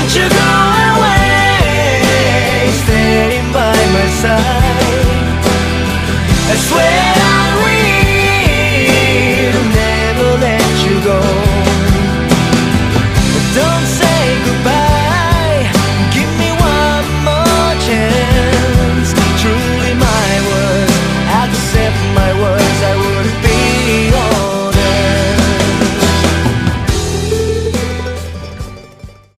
Don't you go away, staying by my side. I swear